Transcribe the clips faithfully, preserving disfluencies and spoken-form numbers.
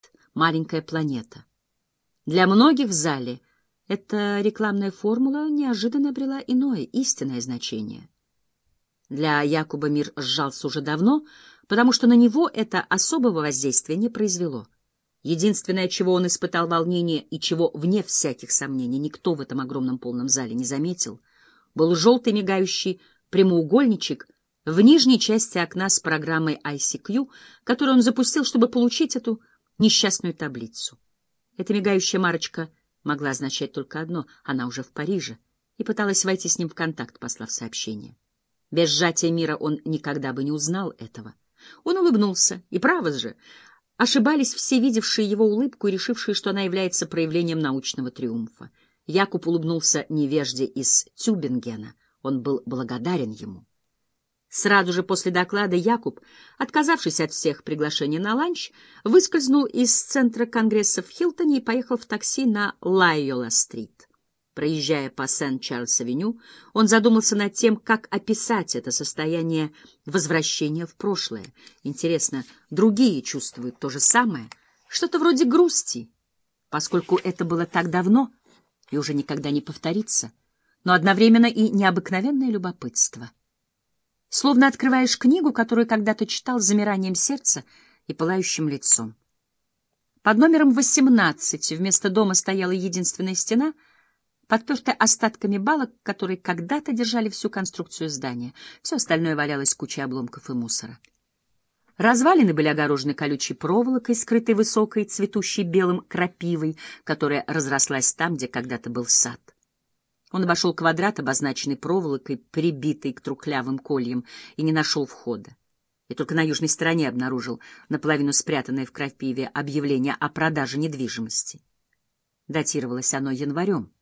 маленькая планета. Для многих в зале эта рекламная формула неожиданно обрела иное, истинное значение. Для Якуба мир сжался уже давно, потому что на него это особого воздействия не произвело. Единственное, чего он испытал волнение и чего, вне всяких сомнений, никто в этом огромном полном зале не заметил, был желтый мигающий прямоугольничек в нижней части окна с программой ай си кью, которую он запустил, чтобы получить эту несчастную таблицу. Эта мигающая марочка могла означать только одно — она уже в Париже, и пыталась войти с ним в контакт, послав сообщение. Без сжатия мира он никогда бы не узнал этого. Он улыбнулся, и право же, ошибались все видевшие его улыбку и решившие, что она является проявлением научного триумфа. Якуб улыбнулся невежде из Тюбингена, он был благодарен ему. Сразу же после доклада Якуб, отказавшись от всех приглашений на ланч, выскользнул из центра конгресса в Хилтоне и поехал в такси на Лайола-стрит. Проезжая по Сент-Чарльз-авеню, он задумался над тем, как описать это состояние возвращения в прошлое. Интересно, другие чувствуют то же самое? Что-то вроде грусти, поскольку это было так давно и уже никогда не повторится, но одновременно и необыкновенное любопытство. Словно открываешь книгу, которую когда-то читал с замиранием сердца и пылающим лицом. Под номером восемнадцать вместо дома стояла единственная стена, подпертая остатками балок, которые когда-то держали всю конструкцию здания. Все остальное валялось кучей обломков и мусора. Развалины были огорожены колючей проволокой, скрытой высокой, цветущей белым крапивой, которая разрослась там, где когда-то был сад. Он обошел квадрат, обозначенный проволокой, прибитой к трухлявым кольям, и не нашел входа. И только на южной стороне обнаружил наполовину спрятанное в крапиве объявление о продаже недвижимости. Датировалось оно январем,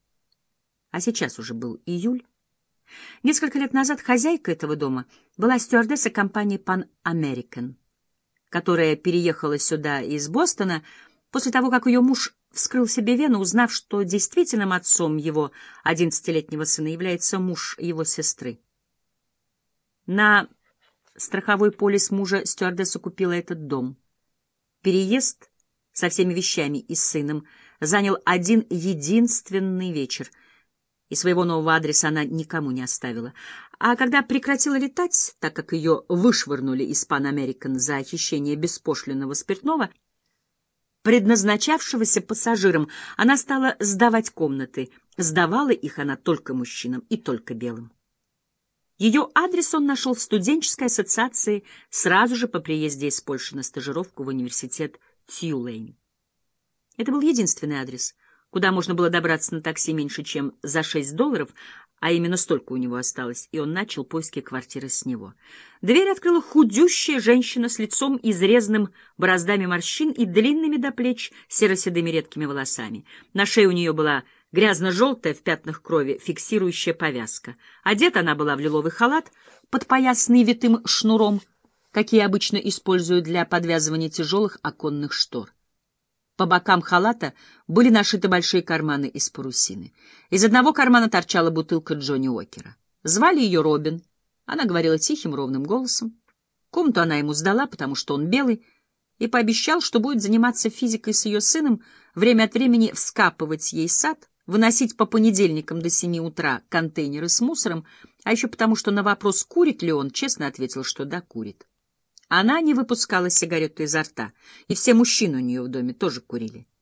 а сейчас уже был июль. Несколько лет назад хозяйка этого дома была стюардесса компании Pan American, которая переехала сюда из Бостона после того, как ее муж вскрыл себе вену, узнав, что действительным отцом его одиннадцатилетнего сына является муж его сестры. На страховой полис мужа стюардесса купила этот дом. Переезд со всеми вещами и сыном занял один единственный вечер, и своего нового адреса она никому не оставила. А когда прекратила летать, так как ее вышвырнули из Pan American за хищение беспошлинного спиртного, предназначавшегося пассажирам, она стала сдавать комнаты. Сдавала их она только мужчинам и только белым. Ее адрес он нашел в студенческой ассоциации сразу же по приезде из Польши на стажировку в университет Тюлейн. Это был единственный адрес, куда можно было добраться на такси меньше, чем за шесть долларов, а именно столько у него осталось, и он начал поиски квартиры с него. Дверь открыла худющая женщина с лицом, изрезанным бороздами морщин и длинными до плеч серо-седыми редкими волосами. На шее у нее была грязно-желтая в пятнах крови фиксирующая повязка. Одета она была в лиловый халат, подпоясанный витым шнуром, какие обычно используют для подвязывания тяжелых оконных штор. По бокам халата были нашиты большие карманы из парусины. Из одного кармана торчала бутылка Джонни Уокера. Звали ее Робин. Она говорила тихим, ровным голосом. Комнату она ему сдала, потому что он белый, и пообещал, что будет заниматься физикой с ее сыном, время от времени вскапывать ей сад, выносить по понедельникам до семи утра контейнеры с мусором, а еще потому, что на вопрос, курит ли он, честно ответил, что да, курит. Она не выпускала сигарету изо рта, и все мужчины у нее в доме тоже курили.